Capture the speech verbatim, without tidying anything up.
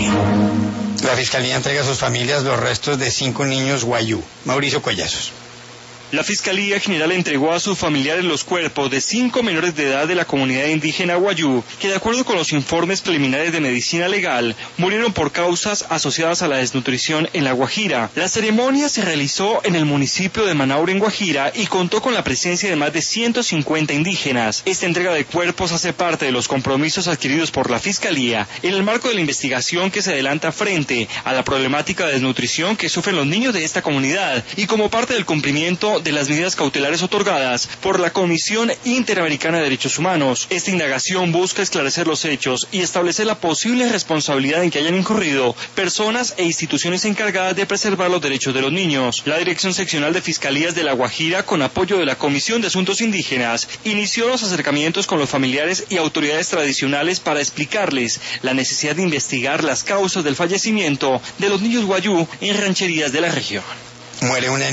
Cali. La Fiscalía entrega a sus familias los restos de cinco niños guayú. Mauricio Collazos. La Fiscalía General entregó a sus familiares los cuerpos de cinco menores de edad de la comunidad indígena guayú, que de acuerdo con los informes preliminares de medicina legal, murieron por causas asociadas a la desnutrición en La Guajira. La ceremonia se realizó en el municipio de Manaure, en Guajira, y contó con la presencia de más de ciento cincuenta indígenas. Esta entrega de cuerpos hace parte de los compromisos adquiridos por la Fiscalía en el marco de la investigación que se adelanta frente a la problemática de desnutrición que sufren los niños de esta comunidad y como parte del cumplimiento de las medidas cautelares otorgadas por la Comisión Interamericana de Derechos Humanos. Esta indagación busca esclarecer los hechos y establecer la posible responsabilidad en que hayan incurrido personas e instituciones encargadas de preservar los derechos de los niños. La Dirección Seccional de Fiscalías de La Guajira, con apoyo de la Comisión de Asuntos Indígenas, inició los acercamientos con los familiares y autoridades tradicionales para explicarles la necesidad de investigar las causas del fallecimiento de los niños guayú en rancherías de la región. Muere una